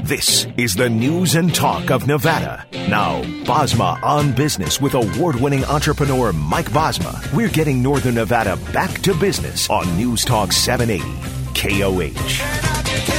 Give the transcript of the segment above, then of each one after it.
This is the news and talk of Nevada. Now, Bosma on Business with award-winning entrepreneur Mike Bosma. We're getting Northern Nevada back to business on News Talk 780 KOH.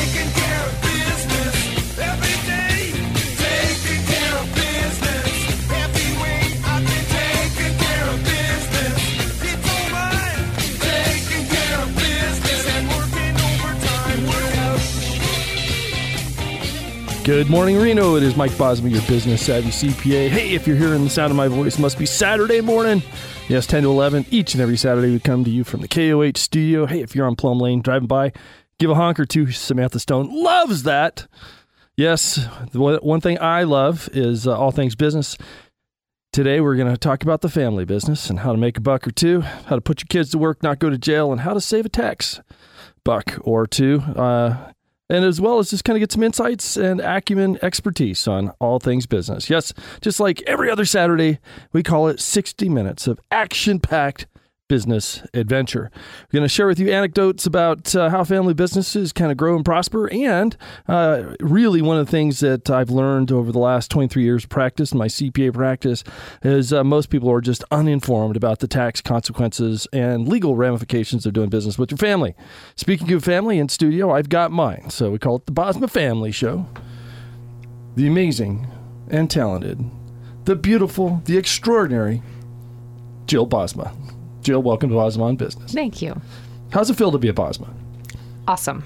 Good morning, Reno. It is Mike Bosma, your business savvy CPA. Hey, if you're hearing the sound of my voice, it must be Saturday morning. Yes, 10 to 11. Each and every Saturday we come to you from the KOH studio. Hey, if you're on Plum Lane driving by, give a honk or two. Samantha Stone loves that. Yes, the one thing I love is all things business. Today we're going to talk about the family business and how to make a buck or two, how to put your kids to work, not go to jail, and how to save a tax buck or two. And as well as just kind of get some insights and acumen expertise on all things business. Yes, just like every other Saturday, we call it 60 minutes of action-packed business adventure. We're going to share with you anecdotes about how family businesses kind of grow and prosper. And really one of the things that I've learned over the last 23 years of practice, in my CPA practice, is most people are just uninformed about the tax consequences and legal ramifications of doing business with your family. Speaking of family in studio, I've got mine. So we call it the Bosma Family Show. The amazing and talented, the beautiful, the extraordinary Jill Bosma. Jill, welcome to Bosma on Business. Thank you. How's it feel to be a Bosma? Awesome.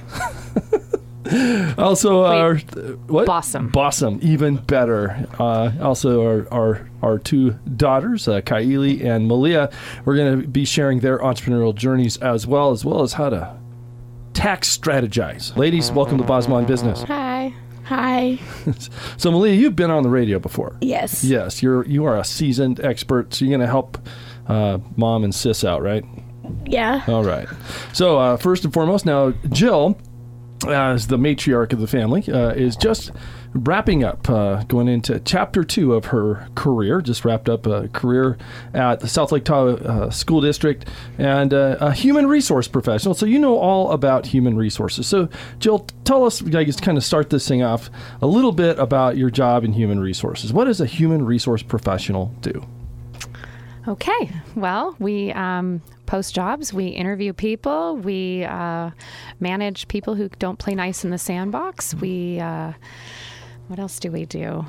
Also, what? Bossum, even better. Also, our two daughters, Kylie and Malia, we're going to be sharing their entrepreneurial journeys as well as how to tax strategize. Ladies, welcome to Bosma on Business. Hi. So, Malia, you've been on the radio before. Yes. Yes, you are a seasoned expert, so you're going to help Mom and Sis out, right? Yeah. All right. So first and foremost, now Jill, as the matriarch of the family, is just wrapping up, going into chapter 2 of her career. Just wrapped up a career at the South Lake Tahoe School District and a human resource professional. So you know all about human resources. So Jill, tell us, I guess, kind of start this thing off a little bit about your job in human resources. What does a human resource professional do? Okay. Well, we post jobs, we interview people, we manage people who don't play nice in the sandbox. We, what else do we do?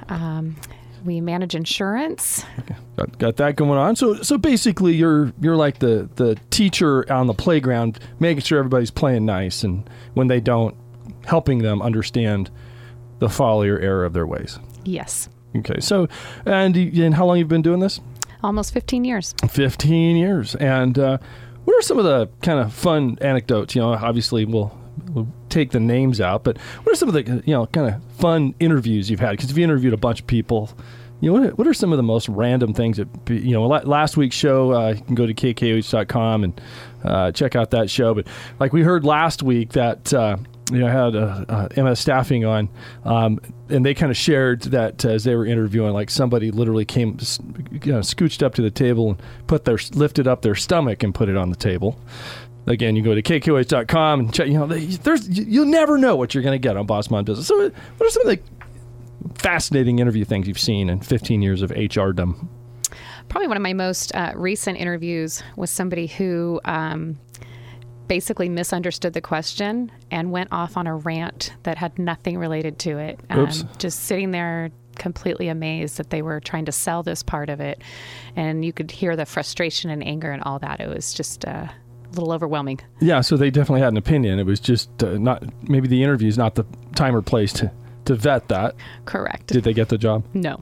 We manage insurance. Okay. Got that going on. So basically, you're like the teacher on the playground, making sure everybody's playing nice, and when they don't, helping them understand the folly or error of their ways. Yes. Okay. So, and how long have you been doing this? Almost 15 years. 15 years. And what are some of the kind of fun anecdotes? You know, obviously we'll take the names out, but what are some of the, kind of fun interviews you've had? Because if you interviewed a bunch of people, what are some of the most random things that, last week's show, you can go to kkoh.com and check out that show. But like we heard last week that, I had MS Staffing on, and they kind of shared that as they were interviewing, like somebody literally came, scooched up to the table and lifted up their stomach and put it on the table. Again, you go to kkoh.com and check. You'll never know what you're going to get on Bosma on Business. So, what are some of the fascinating interview things you've seen in 15 years of HRdom? Probably one of my most recent interviews was somebody who basically misunderstood the question and went off on a rant that had nothing related to it. Just sitting there completely amazed that they were trying to sell this part of it. And you could hear the frustration and anger and all that. It was just a little overwhelming. Yeah, so they definitely had an opinion. It was just maybe the interview's not the time or place to vet that. Correct. Did they get the job? No.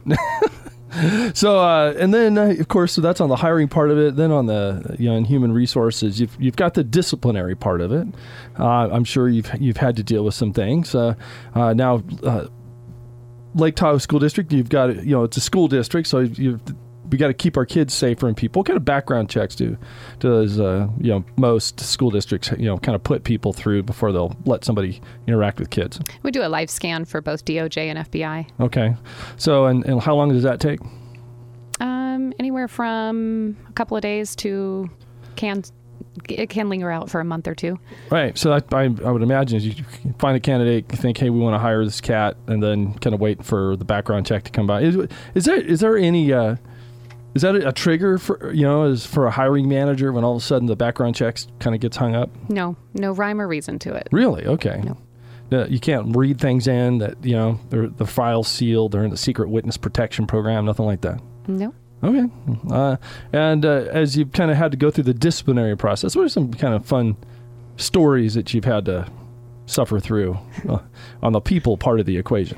So, and then, of course, so that's on the hiring part of it. Then on the, in human resources, you've got the disciplinary part of it. I'm sure you've had to deal with some things. Now, Lake Tahoe School District, you've got, it's a school district, so we got to keep our kids safe from people. What kind of background checks does most school districts, kind of put people through before they'll let somebody interact with kids? We do a live scan for both DOJ and FBI. Okay. So, and how long does that take? Anywhere from a couple of days to it can linger out for a month or two. Right. So I would imagine is you find a candidate, you think, hey, we want to hire this cat, and then kind of wait for the background check to come by. Is there any is that a trigger for as for a hiring manager when all of a sudden the background checks kind of gets hung up? No rhyme or reason to it. Really? Okay. No. You can't read things in that the file's sealed. They're in the secret witness protection program. Nothing like that. No. Okay. And as you've kind of had to go through the disciplinary process, what are some kind of fun stories that you've had to suffer through on the people part of the equation?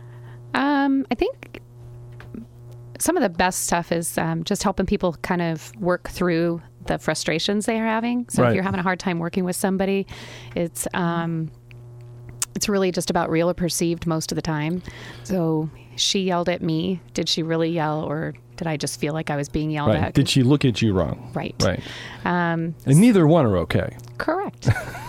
I think some of the best stuff is just helping people kind of work through the frustrations they are having. So if you're having a hard time working with somebody, it's really just about real or perceived most of the time. So she yelled at me. Did she really yell, or did I just feel like I was being yelled at? Did she look at you wrong? Right. And neither one are okay. Correct.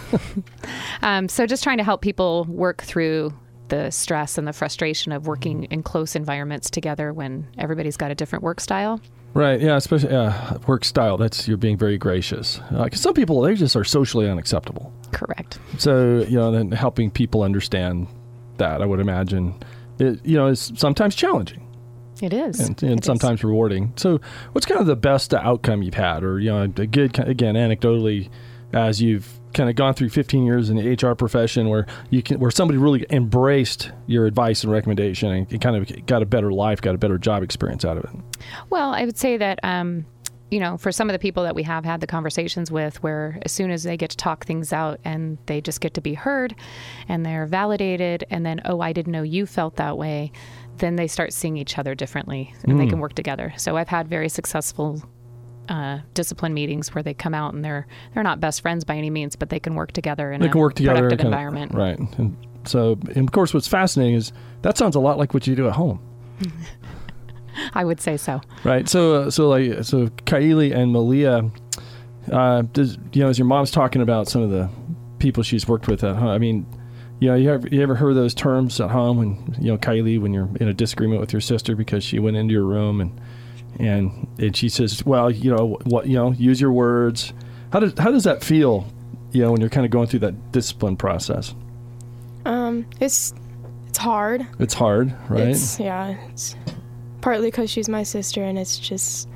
So just trying to help people work through the stress and the frustration of working in close environments together when everybody's got a different work style. Right. Yeah. Especially work style. You're being very gracious. Because some people, they just are socially unacceptable. Correct. So, then helping people understand that, I would imagine, is sometimes challenging. It is. And sometimes rewarding. So what's kind of the best outcome you've had, or, a good, again, anecdotally, as you've kind of gone through 15 years in the HR profession where somebody really embraced your advice and recommendation and kind of got a better life, got a better job experience out of it? Well, I would say that, for some of the people that we have had the conversations with, where as soon as they get to talk things out and they just get to be heard and they're validated, and then, I didn't know you felt that way, then they start seeing each other differently and they can work together. So I've had very successful discipline meetings where they come out and they're not best friends by any means, but they can work together in a productive environment. Right. And so, and of course, what's fascinating is that sounds a lot like what you do at home. I would say so. Right. So Kylie and Malia, as your mom's talking about some of the people she's worked with at home, I mean, you ever heard those terms at home when, Kylie, when you're in a disagreement with your sister because she went into your room and she says, well, use your words. How does that feel, when you're kind of going through that discipline process? It's hard. It's hard, right? It's partly because she's my sister, and it's just,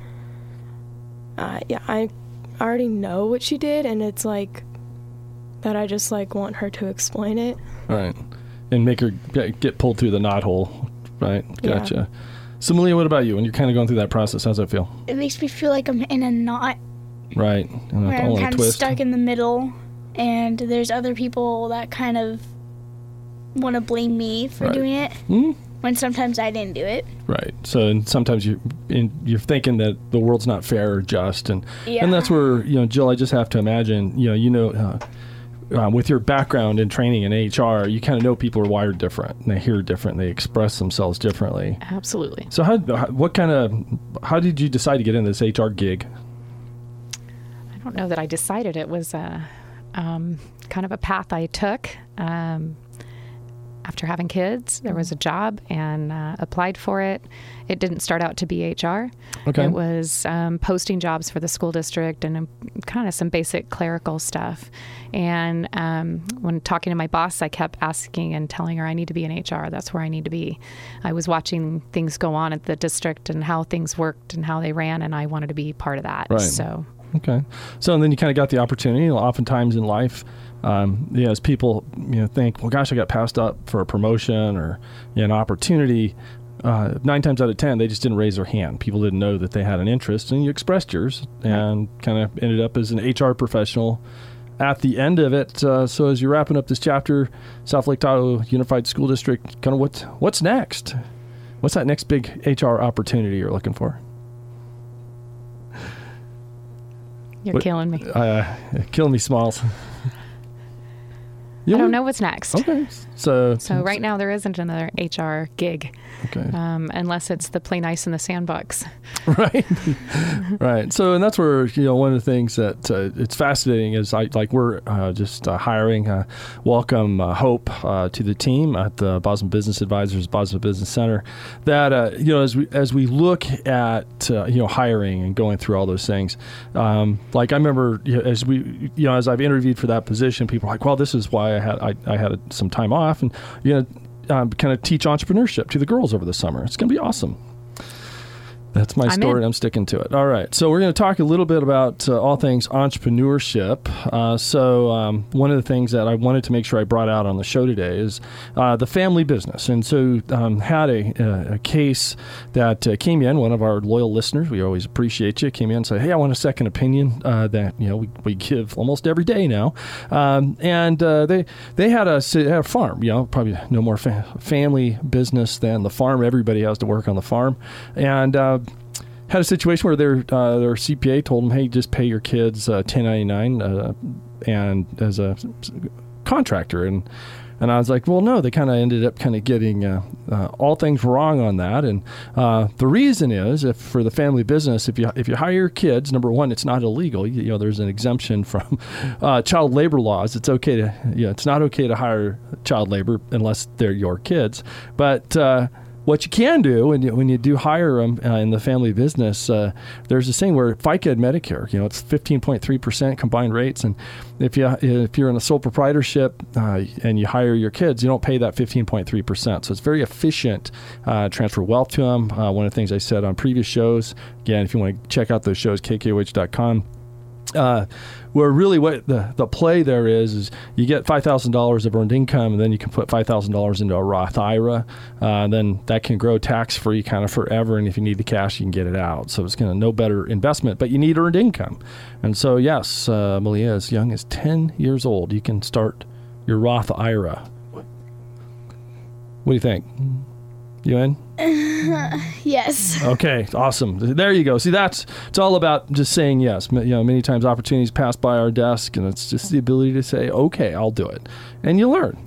I already know what she did, and it's like that I just want her to explain it. Right. And make her get pulled through the knothole, right? Gotcha. Yeah. So, Malia, what about you? When you're kind of going through that process, how's that feel? It makes me feel like I'm in a knot. Right. Where I'm kind of stuck in the middle, and there's other people that kind of want to blame me for doing it, when sometimes I didn't do it. Right. So, and sometimes you're thinking that the world's not fair or just, and that's where, Jill, I just have to imagine, with your background and training in HR, you kind of know people are wired different, and they hear different, and they express themselves differently. Absolutely. So how did you decide to get into this HR gig? I don't know that I decided. It was kind of a path I took. After having kids, there was a job and applied for it. It didn't start out to be HR. Okay. It was posting jobs for the school district and kind of some basic clerical stuff. And when talking to my boss, I kept asking and telling her I need to be in HR. That's where I need to be. I was watching things go on at the district and how things worked and how they ran, and I wanted to be part of that. Right. So. Okay. So, and then you kind of got the opportunity. Oftentimes in life, as people think, well, gosh, I got passed up for a promotion or an opportunity, 9 times out of 10, they just didn't raise their hand. People didn't know that they had an interest, and you expressed yours and kind of ended up as an HR professional at the end of it. So as you're wrapping up this chapter, South Lake Tahoe Unified School District, kind of what's next? What's that next big HR opportunity you're looking for? You're killing me. Killing me, Smalls. I don't know what's next. Okay. So right now there isn't another HR gig. Okay. Unless it's the play nice in the sandbox. Right. Right. So, and that's where, one of the things that it's fascinating is we're just hiring, welcome Hope to the team at the Bosma Business Advisors, Bosma Business Center, that, as we look at, hiring and going through all those things, I remember as I've interviewed for that position, people are like, well, this is why I had some time off, and, kind of teach entrepreneurship to the girls over the summer. It's going to be awesome. That's my story, and I'm sticking to it. All right. So we're going to talk a little bit about all things entrepreneurship. One of the things that I wanted to make sure I brought out on the show today is the family business. And so had a case that came in, one of our loyal listeners, we always appreciate you, came in and said, hey, I want a second opinion that we give almost every day now. They had a farm, probably no more family business than the farm. Everybody has to work on the farm. And had a situation where their CPA told them, hey, just pay your kids $10.99 and as a contractor. And I was like, well, no, they kind of ended up kind of getting all things wrong on that. And the reason is, if for the family business, if you hire your kids, number one, it's not illegal. There's an exemption from child labor laws. It's okay to, it's not okay to hire child labor unless they're your kids. But what you can do when you do hire them in the family business, there's a saying where FICA and Medicare, it's 15.3% combined rates, and if you're in a sole proprietorship and you hire your kids, you don't pay that 15.3%. So it's very efficient. Transfer wealth to them. One of the things I said on previous shows. Again, if you want to check out those shows, kkoh.com. Where really what the play there is you get $5,000 of earned income, and then you can put $5,000 into a Roth IRA. Then that can grow tax-free kind of forever, and if you need the cash, you can get it out. So it's going to no better investment, but you need earned income. And so, yes, Malia, as young as 10 years old, you can start your Roth IRA. What do you think? You in? Yes. Okay, awesome. There you go. See, it's all about just saying yes. Many times opportunities pass by our desk, and it's just the ability to say, okay, I'll do it. And you learn.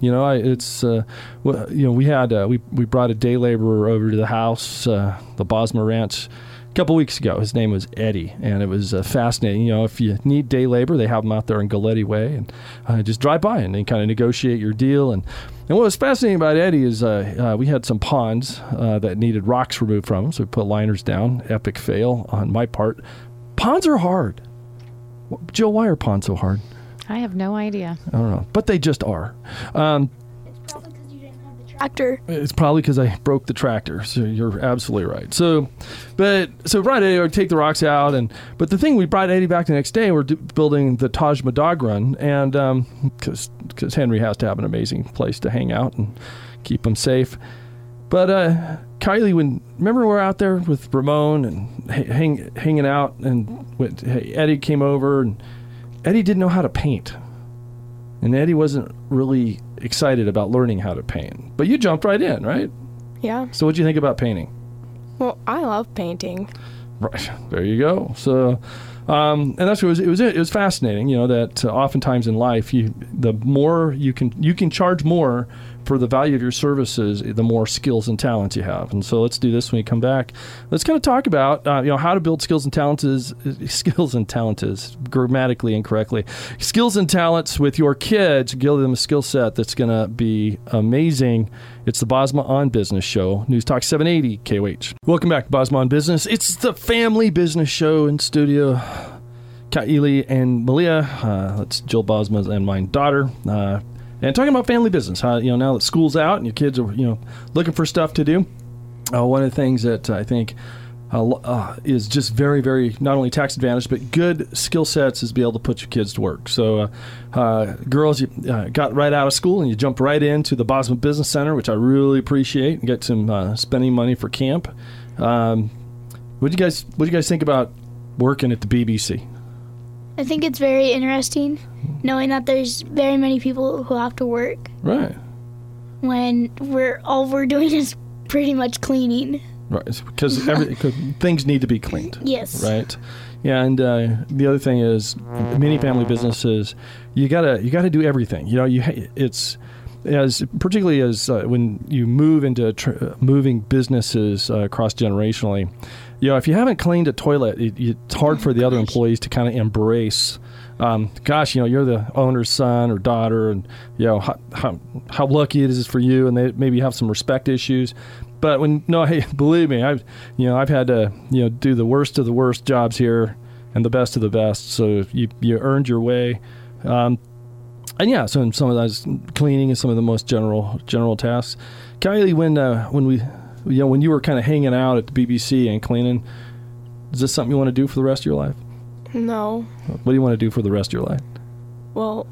We brought a day laborer over to the house, the Bosma Ranch, a couple weeks ago. His name was Eddie, and it was fascinating. If you need day labor, they have them out there in Galletti Way, and just drive by and then kind of negotiate your deal. And what was fascinating about Eddie is we had some ponds that needed rocks removed from them, so we put liners down. Epic fail on my part. Ponds are hard. Jill, why are ponds so hard? I have no idea. I don't know, but they just are. It's probably because you didn't have the tractor. It's probably because I broke the tractor. So you're absolutely right. So brought Eddie, take the rocks out, but the thing, we brought Eddie back the next day. We're building the Taj Dog Run, and because Henry has to have an amazing place to hang out and keep him safe. But Kylie, remember we're out there with Ramon and hanging out, and Eddie came over, and Eddie didn't know how to paint, and Eddie wasn't really excited about learning how to paint. But you jumped right in, right? Yeah. So what do you think about painting? Well, I love painting. Right. There you go. So, and that's what it was fascinating, that oftentimes in life, the more you can charge more for the value of your services, the more skills and talents you have. And so let's do this when we come back. Let's kind of talk about, how to build skills and talents is grammatically incorrectly. Skills and talents with your kids, give them a skill set that's going to be amazing. It's the Bosma on Business Show, News Talk 780 KOH. Welcome back to Bosma on Business. It's the family business show in studio. Kylie and Malia, that's Jill Bosma and my daughter. And talking about family business, now that school's out and your kids are, looking for stuff to do. One of the things that I think is just very, very not only tax advantage, but good skill sets is be able to put your kids to work. So girls, you got right out of school and you jumped right into the Bosma Business Center, which I really appreciate, and get some spending money for camp. What do you guys think about working at the BBC? I think it's very interesting knowing that there's very many people who have to work. Right. When all we're doing is pretty much cleaning. Right, because things need to be cleaned. Yes. Right. And the other thing is, many family businesses, you gotta do everything. It's particularly as when you move into moving businesses cross generationally. If you haven't cleaned a toilet, it's hard for the other employees to kind of embrace. You're the owner's son or daughter, and how lucky it is for you, and they maybe have some respect issues. But hey, believe me, I've had to do the worst of the worst jobs here and the best of the best. So you earned your way. So in some of those, cleaning is some of the most general tasks. Kylie, when you were kind of hanging out at the BBC and cleaning, is this something you want to do for the rest of your life? No. What do you want to do for the rest of your life? Well,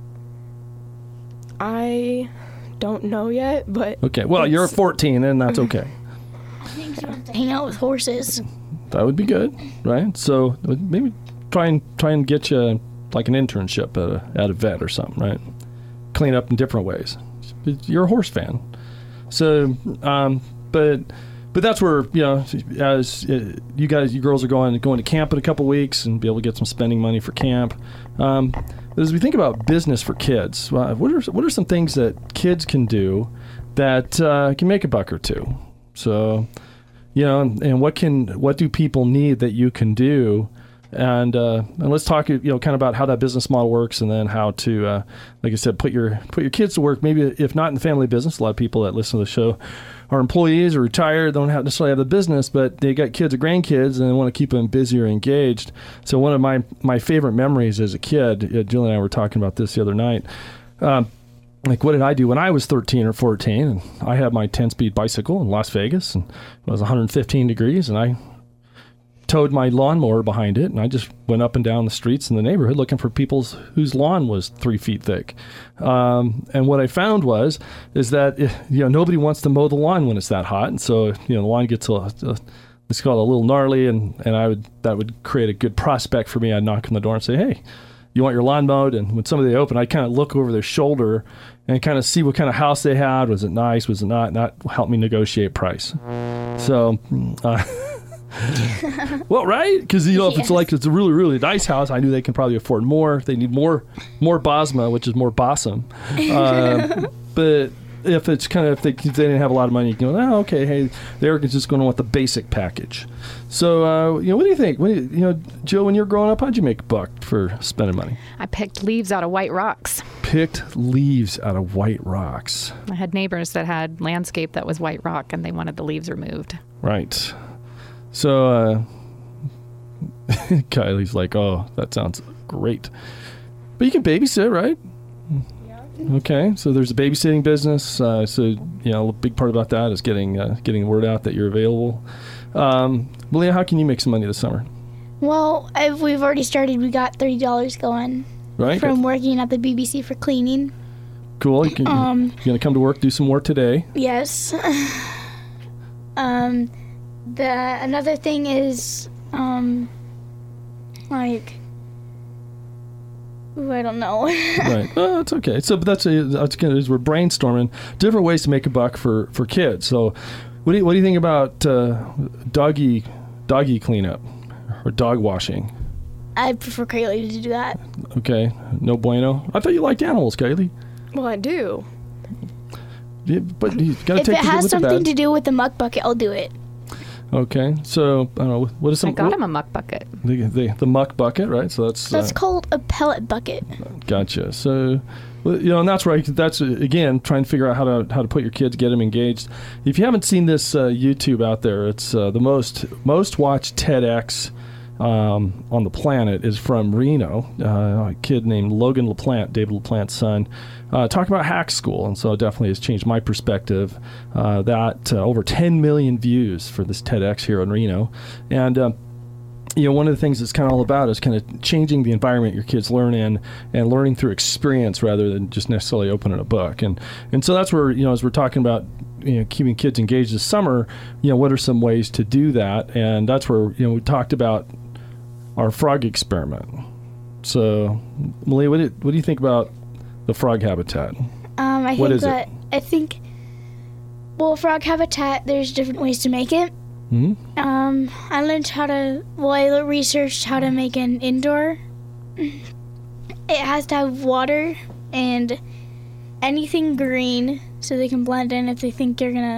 I don't know yet, but... Okay, well, you're 14, and that's okay. I think you have to hang out with horses. That would be good, right? So maybe try and get you like an internship at a vet or something, right? Clean up in different ways. You're a horse fan. So, but that's where, as you girls are going to camp in a couple weeks and be able to get some spending money for camp. As we think about business for kids, what are some things that kids can do that can make a buck or two? So, and what do people need that you can do? And let's talk, kind of about how that business model works, and then how to, like I said, put your kids to work. Maybe if not in the family business, a lot of people that listen to the show are employees or retired, don't necessarily have the business, but they got kids or grandkids, and they want to keep them busy or engaged. So one of my favorite memories as a kid, Jill and I were talking about this the other night. Like, what did I do when I was 13 or 14? And I had my 10-speed bicycle in Las Vegas, and it was 115 degrees, and I towed my lawnmower behind it, and I just went up and down the streets in the neighborhood looking for people whose lawn was 3 feet thick. And what I found is that nobody wants to mow the lawn when it's that hot, and so the lawn gets let's call it a little gnarly, and that would create a good prospect for me. I'd knock on the door and say, "Hey, you want your lawn mowed?" And when somebody opened, I'd kind of look over their shoulder and kind of see what kind of house they had. Was it nice? Was it not? And that helped me negotiate price. So. Well, right? Because if it's a really, really nice house, I knew they can probably afford more. If they need more Bosma, which is more Bossum. But if it's if they didn't have a lot of money, you can go, okay, hey, they're just going to want the basic package. So, what do you think? Jill, when you're growing up, how'd you make a buck for spending money? I picked leaves out of white rocks. Picked leaves out of white rocks. I had neighbors that had landscape that was white rock, and they wanted the leaves removed. Right. So, Kylie's like, "Oh, that sounds great." But you can babysit, right? Yeah. Okay, so there's a babysitting business. So, a big part about that is getting the word out that you're available. Malia, how can you make some money this summer? Well, we've already started. We got $30 going. Right. From working at the BBC for cleaning. Cool. You're going to come to work, do some more today? Yes. Another thing is, I don't know. Right. Oh, it's okay. So, but that's good. Is we're brainstorming different ways to make a buck for kids. So, what do you think about doggy cleanup or dog washing? I prefer Kaylee to do that. Okay. No bueno. I thought you liked animals, Kaylee. Well, I do. Yeah, but you got to take it has something to do with the muck bucket, I'll do it. Okay, so I don't know. What is some? I got him a muck bucket. The muck bucket, right? So that's called a pellet bucket. Gotcha. So, and that's right. That's again trying to figure out how to put your kids, get them engaged. If you haven't seen this YouTube out there, it's the most watched TEDx on the planet is from Reno. A kid named Logan LaPlante, David LaPlante's son. Talking about hack school, and so it definitely has changed my perspective. Over 10 million views for this TEDx here in Reno, and one of the things it's kind of all about is kind of changing the environment your kids learn in, and learning through experience rather than just necessarily opening a book. And so that's where as we're talking about keeping kids engaged this summer, what are some ways to do that? And that's where we talked about our frog experiment. So, Malia, what do you think about the frog habitat? Frog habitat, there's different ways to make it. I learned I researched how to make an indoor. It has to have water and anything green so they can blend in if they think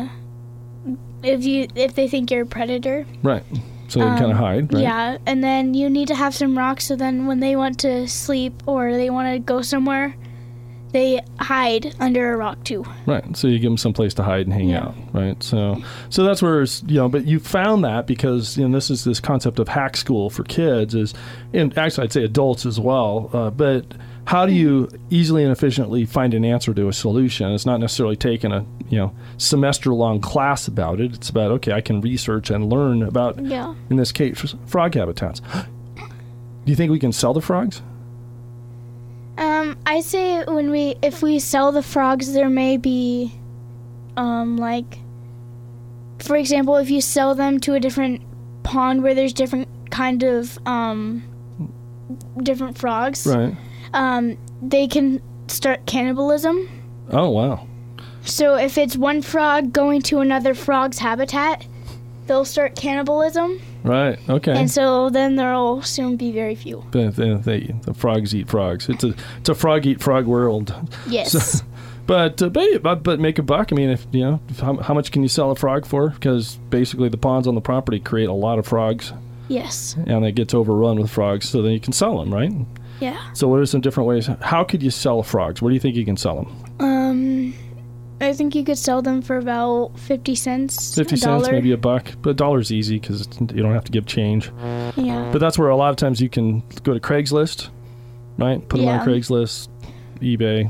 if they think you're a predator. Right. So they kind of hide, right? Yeah, and then you need to have some rocks so then when they want to sleep or they want to go somewhere, they hide under a rock too. Right. So you give them some place to hide and hang out, right? So that's where it's, but you found that because, this is this concept of hack school for kids and actually I'd say adults as well. But how do you easily and efficiently find an answer to a solution? It's not necessarily taking a, semester-long class about it. It's about, okay, I can research and learn about, in this case, frog habitats. Do you think we can sell the frogs? I say if we sell the frogs, there may be, for example, if you sell them to a different pond where there's different kind of, different frogs, right? They can start cannibalism. Oh, wow. So if it's one frog going to another frog's habitat, they'll start cannibalism. Right. Okay. And so then there'll soon be very few. But the frogs eat frogs. It's a frog eat frog world. Yes. So, but make a buck. I mean, if how much can you sell a frog for? Because basically the ponds on the property create a lot of frogs. Yes. And it gets overrun with frogs, so then you can sell them, right? Yeah. So what are some different ways? How could you sell frogs? Where do you think you can sell them? I think you could sell them for about 50 cents. 50 cents, maybe $1. But $1's easy because you don't have to give change. Yeah. But that's where a lot of times you can go to Craigslist, right? Put them on Craigslist, eBay.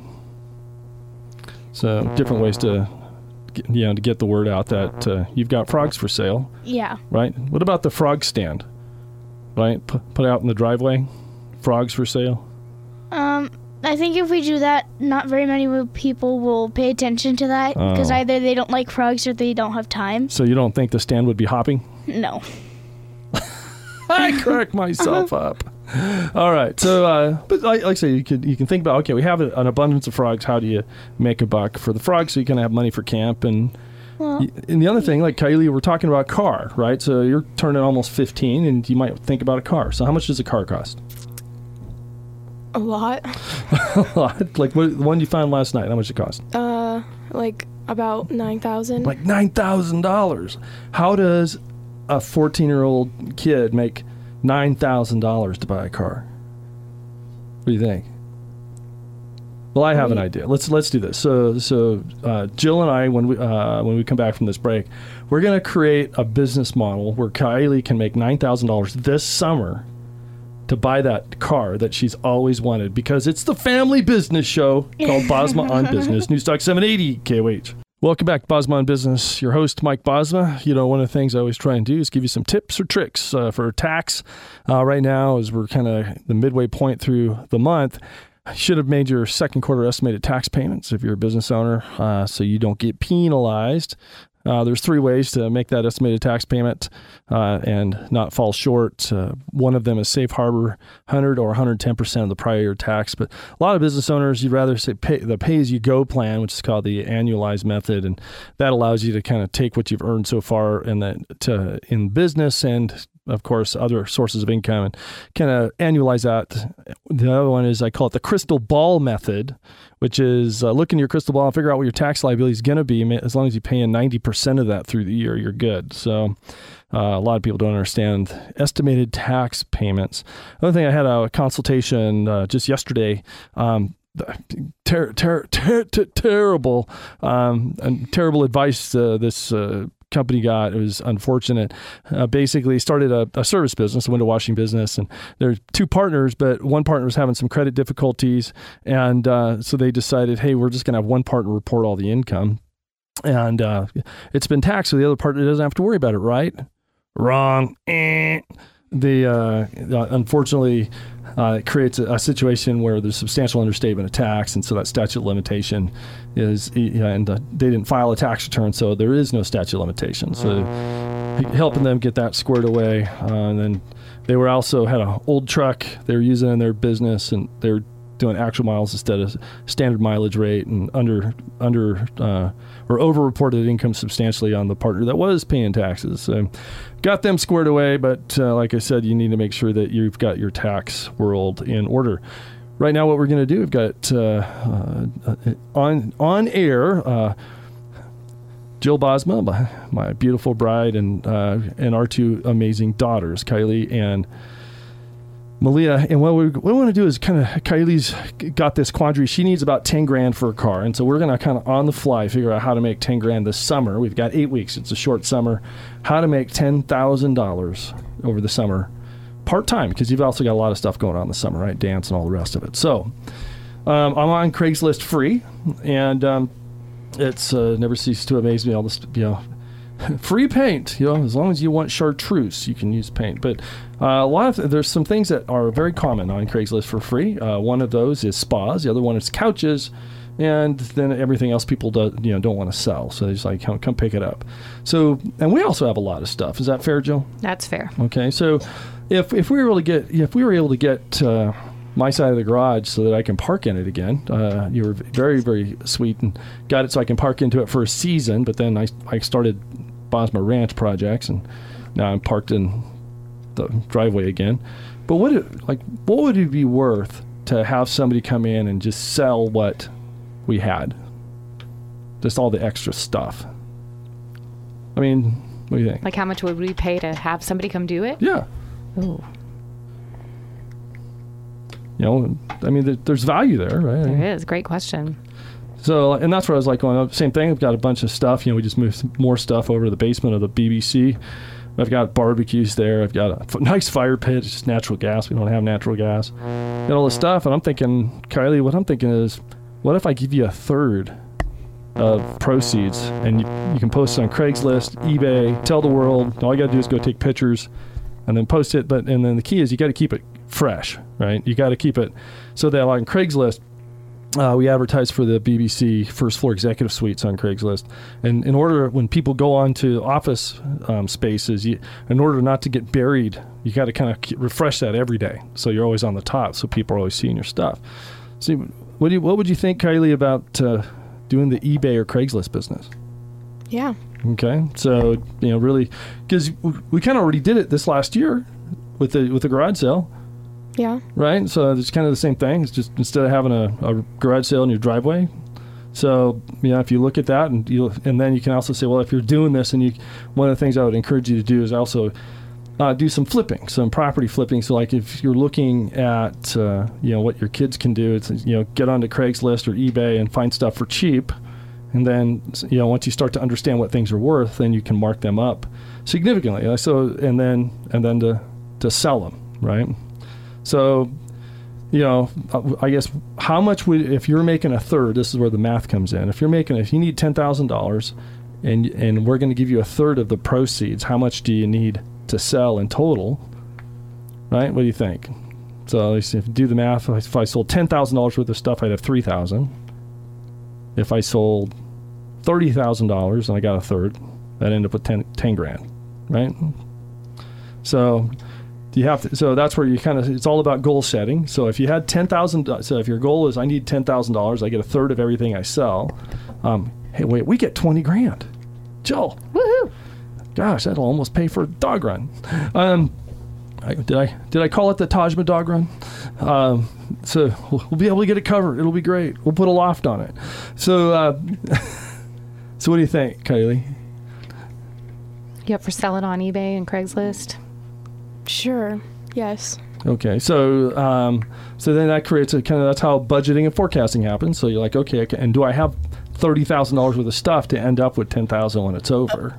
So different ways to get the word out that you've got frogs for sale. Yeah. Right? What about the frog stand? Right? Put out in the driveway, frogs for sale. I think if we do that, not very many people will pay attention to that because either they don't like frogs or they don't have time. So you don't think the stand would be hopping? No. I crack myself up. All right. So, but like I say, you can think about, okay, we have an abundance of frogs. How do you make a buck for the frogs so you can have money for camp? And the other thing, like Kylie, we're talking about car, right? So you're turning almost 15 and you might think about a car. So how much does a car cost? A lot. A lot? Like the one you found last night, how much it cost? Like about $9,000. Like $9,000. How does a 14-year-old kid make $9,000 to buy a car? What do you think? Well, I have an idea. Let's do this. So Jill and I, when we come back from this break, we're going to create a business model where Kylie can make $9,000 this summer to buy that car that she's always wanted, because it's the family business show called Bosma on Business, Newstalk 780 KOH. Welcome back to Bosma on Business. Your host, Mike Bosma. One of the things I always try and do is give you some tips or tricks for tax. Right now, as we're kind of the midway point through the month, you should have made your second quarter estimated tax payments if you're a business owner, so you don't get penalized. There's 3 ways to make that estimated tax payment and not fall short. One of them is safe harbor, 100 or 110% of the prior year tax. But a lot of business owners, you'd rather say the pay-as-you-go plan, which is called the annualized method, and that allows you to kind of take what you've earned so far in business and, of course, other sources of income and kind of annualize that. The other one is, I call it the crystal ball method, which is look in your crystal ball and figure out what your tax liability is going to be. As long as you pay in 90% of that through the year, you're good. So a lot of people don't understand estimated tax payments. Another thing, I had a consultation just yesterday. Terrible advice this company got. It was unfortunate. Basically started a service business, a window washing business, and there's 2 partners, but one partner was having some credit difficulties, and so they decided, hey, we're just going to have one partner report all the income, and it's been taxed, so the other partner doesn't have to worry about it, right? Wrong. Unfortunately, it creates a situation where there's substantial understatement of tax, and so that statute of limitation is, and they didn't file a tax return, so there is no statute of limitation. So helping them get that squared away, and then they were also had an old truck they were using in their business, and they're doing actual miles instead of standard mileage rate, and under or over-reported income substantially on the partner that was paying taxes. So got them squared away, but like I said, you need to make sure that you've got your tax world in order. Right now, what we're going to do, we've got on air Jill Bosma, my beautiful bride, and our two amazing daughters, Kylie and Malia. And what we want to do is Kylie's got this quandary. She needs about 10 grand for a car. And so we're going to kind of on the fly figure out how to make 10 grand this summer. We've got 8 weeks. It's a short summer. How to make $10,000 over the summer part-time, because you've also got a lot of stuff going on this summer, right? Dance and all the rest of it. So I'm on Craigslist free, and it's never ceases to amaze me, all this, free paint, as long as you want chartreuse, you can use paint. But there's some things that are very common on Craigslist for free. One of those is spas. The other one is couches. And then everything else people don't want to sell. So they're just like, come pick it up. So, and we also have a lot of stuff. Is that fair, Jill? That's fair. Okay. So if we were able to get my side of the garage so that I can park in it again, you were very, very sweet and got it so I can park into it for a season. But then I started Bosma Ranch projects, and now I'm parked in the driveway again. But what would it be worth to have somebody come in and just sell what we had? Just all the extra stuff. I mean, what do you think? Like, how much would we pay to have somebody come do it? Yeah. Ooh. I mean, there's value there, right? There is. Great question. So, and that's where I was like going, same thing. I've got a bunch of stuff. We just moved more stuff over to the basement of the BBC. I've got barbecues there. I've got a nice fire pit. It's just natural gas. We don't have natural gas. Got all this stuff. And I'm thinking, Kylie, what I'm thinking is, what if I give you a third of proceeds, and you can post it on Craigslist, eBay, tell the world. All you got to do is go take pictures and then post it. And then the key is you got to keep it fresh, right? You got to keep it so that on Craigslist, we advertise for the BBC first floor executive suites on Craigslist. And in order, when people go on to office spaces, in order not to get buried, you got to kind of refresh that every day. So you're always on the top, so people are always seeing your stuff. So what would you think, Kylie, about doing the eBay or Craigslist business? Yeah. Okay. So, really, because we kind of already did it this last year with the garage sale. Yeah. Right? So it's kind of the same thing. It's just instead of having a garage sale in your driveway. So, if you look at that and then you can also say, well, if you're doing this, and one of the things I would encourage you to do is also do some flipping, some property flipping. So like if you're looking at, what your kids can do, it's, get onto Craigslist or eBay and find stuff for cheap. And then, once you start to understand what things are worth, then you can mark them up significantly. So, and then to sell them, right? So, I guess how much if you're making a third, this is where the math comes in. If you need $10,000 and we're going to give you a third of the proceeds, how much do you need to sell in total, right? What do you think? So if you do the math, if I sold $10,000 worth of stuff, I'd have $3,000. If I sold $30,000 and I got a third, I'd end up with 10 grand, right? So so that's where you it's all about goal setting. So if you had $10,000, so if your goal is I need $10,000, I get a third of everything I sell. Hey, wait, we get 20 grand. Jill. Woohoo! Gosh, that'll almost pay for a dog run. Did I call it the Tajma dog run? So we'll be able to get it covered. It'll be great. We'll put a loft on it. So, so what do you think, Kylie? You up for selling on eBay and Craigslist? Sure. Yes. Okay. So, so then that creates that's how budgeting and forecasting happens. So you're like, okay, and do I have $30,000 worth of stuff to end up with $10,000 when it's over?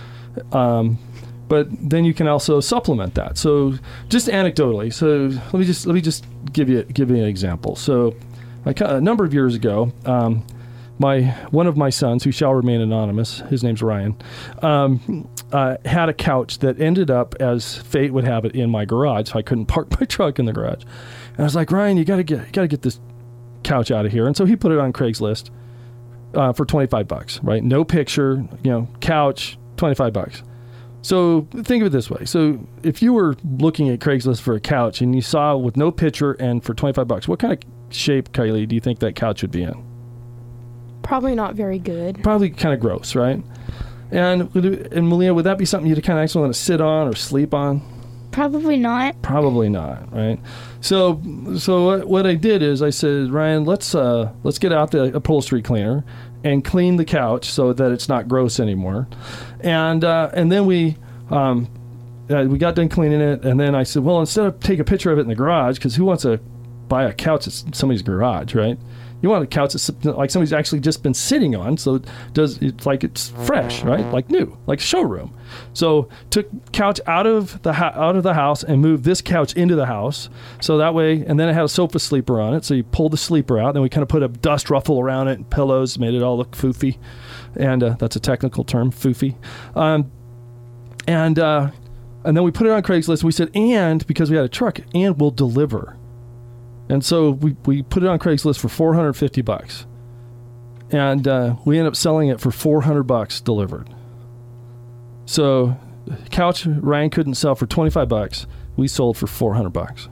But then you can also supplement that. So just anecdotally, so let me just give you an example. So a number of years ago, one of my sons, who shall remain anonymous, his name's Ryan, had a couch that ended up, as fate would have it, in my garage. So I couldn't park my truck in the garage. And I was like, Ryan, you gotta get this couch out of here. And so he put it on Craigslist for $25, right? No picture, couch, $25. So think of it this way. So if you were looking at Craigslist for a couch and you saw with no picture and for $25, what kind shape, Kylie, do you think that couch would be in? Probably not very good. Probably kind of gross, right? And Malia, would that be something you'd kind of actually want to sit on or sleep on? Probably not. Probably not, right? So what I did is I said, Ryan, let's get out the upholstery cleaner and clean the couch so that it's not gross anymore. And then we got done cleaning it, and then I said, well, instead of take a picture of it in the garage, because who wants to buy a couch at somebody's garage, right? You want a couch that's like somebody's actually just been sitting on, so it's like it's fresh, right? Like new, like a showroom. So took couch out of the house and moved this couch into the house, so that way. And then it had a sofa sleeper on it, so you pull the sleeper out. Then we kind of put a dust ruffle around it and pillows, made it all look foofy, and that's a technical term, foofy. And then we put it on Craigslist. We said, and because we had a truck, and we'll deliver. And so we put it on Craigslist for $450, and we ended up selling it for $400 delivered. So couch Ryan couldn't sell for $25. We sold for $400.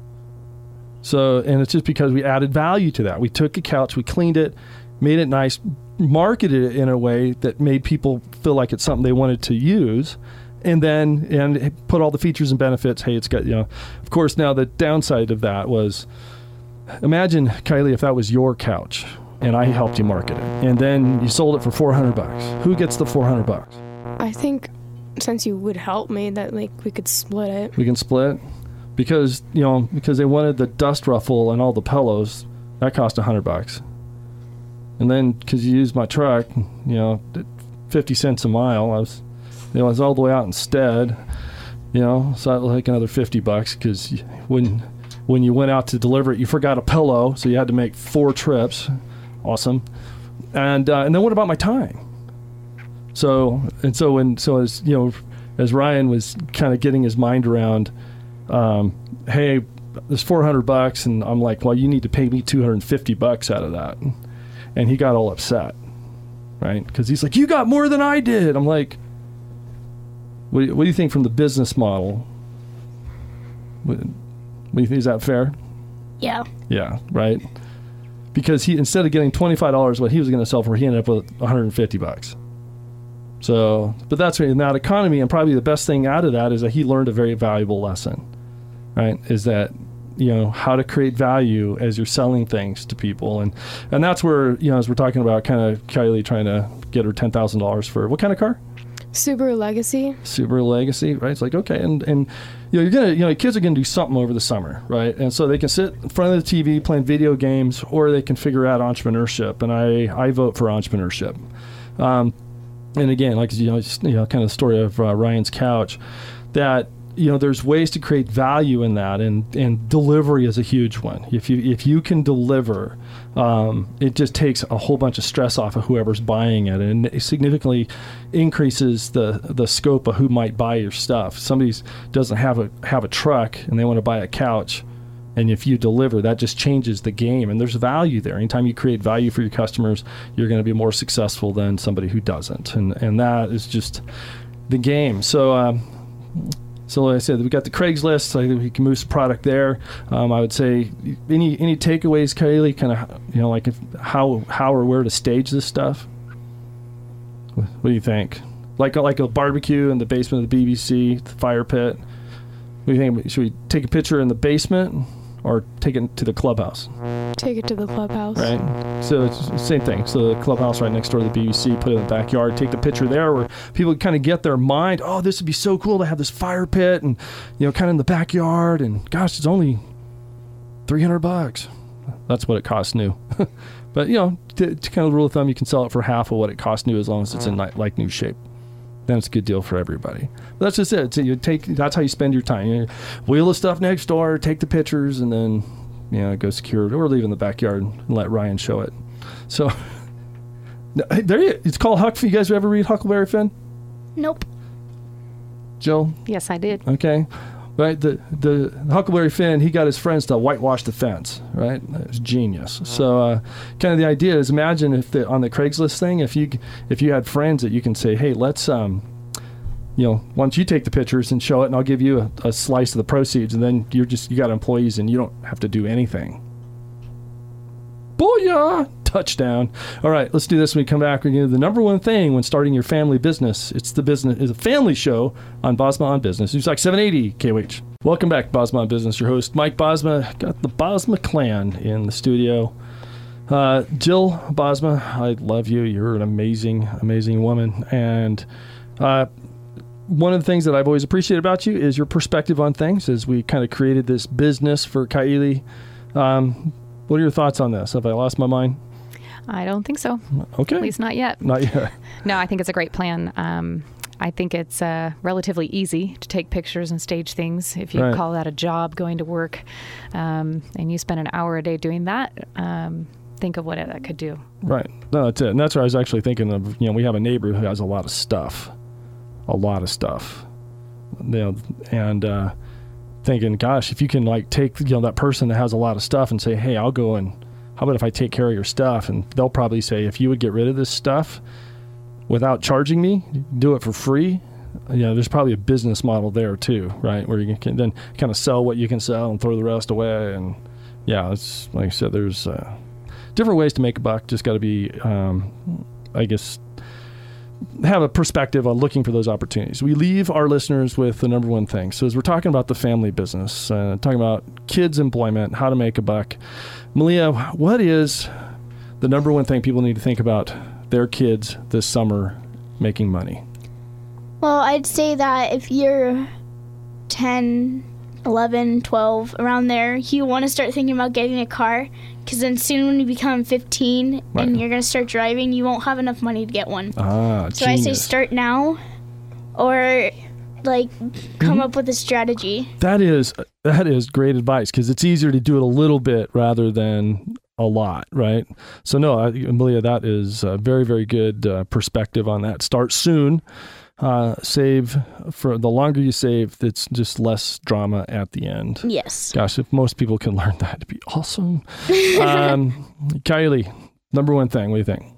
So, and it's just because we added value to that. We took a couch, we cleaned it, made it nice, marketed it in a way that made people feel like it's something they wanted to use. And put all the features and benefits. Hey, it's got, of course, now the downside of that was, imagine, Kylie, if that was your couch and I helped you market it and then you sold it for $400. Who gets the $400? I think since you would help me, that like we could split it. We can split because they wanted the dust ruffle and all the pillows. That cost $100. And then because you used my truck, 50 cents a mile, I was all the way out instead, so that was like another $50 because when you went out to deliver it, you forgot a pillow, so you had to make 4 trips. Awesome. And then what about my time? So as Ryan was kind of getting his mind around, hey, there's $400, and I'm like, well, you need to pay me $250 out of that, and he got all upset, right? Because he's like, you got more than I did. I'm like, what do you think from the business model? What do you think? Is that fair? Yeah. Yeah, right? Because he, instead of getting $25 what he was going to sell for, he ended up with $150. So, but that's in that economy, and probably the best thing out of that is that he learned a very valuable lesson, right? Is that, how to create value as you're selling things to people. And that's where, as we're talking about kind of Kylie trying to get her $10,000 for what kind of car? Subaru Legacy. Subaru Legacy, right? It's like, okay, and you're gonna, kids are gonna do something over the summer, right? And so they can sit in front of the TV playing video games, or they can figure out entrepreneurship. And I vote for entrepreneurship. And again, like kind of the story of Ryan's couch, that there's ways to create value in that, and delivery is a huge one. If you can deliver, it just takes a whole bunch of stress off of whoever's buying it, and it significantly increases the scope of who might buy your stuff. Somebody doesn't have a truck and they want to buy a couch, and if you deliver, that just changes the game, and there's value there. Anytime you create value for your customers, you're going to be more successful than somebody who doesn't, and that is just the game. So like I said, we got the Craigslist, so we can move some product there. I would say any takeaways, Kylie, kind of, like how or where to stage this stuff? What do you think? Like a barbecue in the basement of the BBC, the fire pit. What do you think? Should we take a picture in the basement or take it to the clubhouse? Take it to the clubhouse. Right. So it's the same thing. So the clubhouse right next door to the BBC, put it in the backyard, take the picture there where people kind of get their mind, oh, this would be so cool to have this fire pit and, kind of in the backyard. And gosh, it's only $300. That's what it costs new. But, to kind of rule of thumb, you can sell it for half of what it costs new as long as it's in like new shape. Then it's a good deal for everybody. But that's just it. So that's how you spend your time. You wheel the stuff next door, take the pictures, and then go secure it, or leave it in the backyard and let Ryan show it. So it's called Huck. You guys ever read Huckleberry Finn? Nope. Jill? Yes, I did. Okay. Right, the Huckleberry Finn, he got his friends to whitewash the fence, right? It was genius. So kind of the idea is, imagine if on the Craigslist thing, if you had friends that you can say, hey, let's why don't you take the pictures and show it, and I'll give you a slice of the proceeds, and then you got employees and you don't have to do anything. Booyah! Touchdown. All right, let's do this when we come back. We're going to do the number one thing when starting your family business. It's a family show on Bosma on Business. Newstalk 780 KOH. Welcome back, Bosma on Business. Your host, Mike Bosma. Got the Bosma clan in the studio. Jill Bosma, I love you. You're an amazing, amazing woman. And one of the things that I've always appreciated about you is your perspective on things as we kind of created this business for Kylie. What are your thoughts on this? Have I lost my mind? I don't think so. Okay. At least not yet. Not yet. No, I think it's a great plan. I think it's relatively easy to take pictures and stage things. If you call that a job, going to work, and you spend an hour a day doing that, think of what that could do. Right. No, that's it. And that's what I was actually thinking of. We have a neighbor who has a lot of stuff. And thinking, gosh, if you can take that person that has a lot of stuff and say, hey, I'll go and how about if I take care of your stuff? And they'll probably say, if you would get rid of this stuff without charging me, do it for free. There's probably a business model there too, right? Where you can then kind of sell what you can sell and throw the rest away. And it's like I said, there's different ways to make a buck. Just got to be, I guess, have a perspective on looking for those opportunities. We leave our listeners with the number one thing. So as we're talking about the family business, talking about kids' employment, how to make a buck, Malia, what is the number one thing people need to think about their kids this summer making money? Well, I'd say that if you're 10, 11, 12, around there, you want to start thinking about getting a car, because then soon when you become 15 and you're going to start driving, you won't have enough money to get one. So I say start now, or come up with a strategy. That is great advice, because it's easier to do it a little bit rather than a lot, right? So no, Amelia, that is a very, very good perspective on that. Start soon. Save. For the longer you save, it's just less drama at the end. Yes. Gosh, if most people can learn that, it'd be awesome. Kylie, number one thing, what do you think?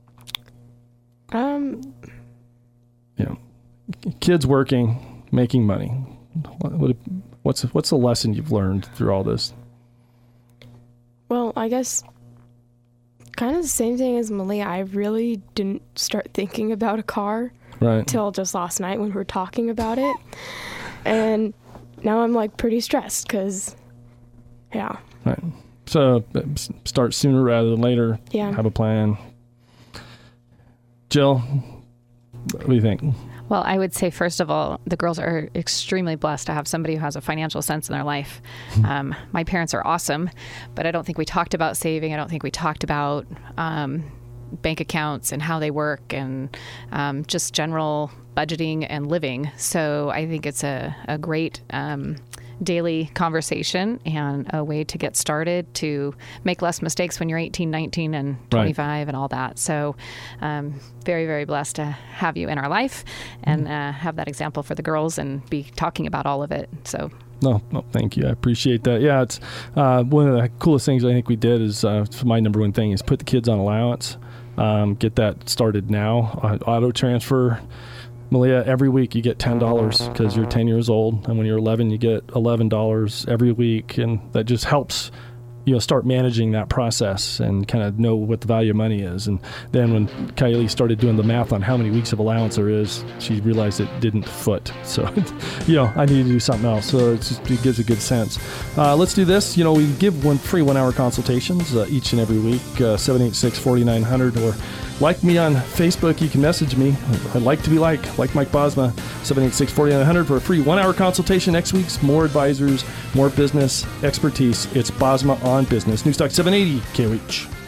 Kids working, making money. What's the lesson you've learned through all this? Well, I guess kind of the same thing as Malia. I really didn't start thinking about a car till just last night when we were talking about it. And now I'm pretty stressed because, Right. So start sooner rather than later. Yeah. Have a plan. Jill, what do you think? Well, I would say, first of all, the girls are extremely blessed to have somebody who has a financial sense in their life. My parents are awesome, but I don't think we talked about saving. I don't think we talked about bank accounts and how they work, and just general budgeting and living. So I think it's a great daily conversation and a way to get started to make less mistakes when you're 18, 19, and 25 and all that. So very, very blessed to have you in our life and have that example for the girls and be talking about all of it. So. No, thank you. I appreciate that. Yeah, it's one of the coolest things I think we did is my number one thing is put the kids on allowance. Get that started now. Auto transfer. Malia, every week you get $10 because you're 10 years old, and when you're 11, you get $11 every week, and that just helps start managing that process and kind of know what the value of money is. And then when Kylie started doing the math on how many weeks of allowance there is, she realized it didn't foot. So, I need to do something else. So it gives a good sense. Let's do this. We give free 1 hour consultations each and every week, 786-4900, or like me on Facebook. You can message me. I'd like to be like Mike Bosma, 786-4900 for a free 1 hour consultation. Next week's more advisors, more business expertise. It's Bosma on Business. Newstalk 780 KOH.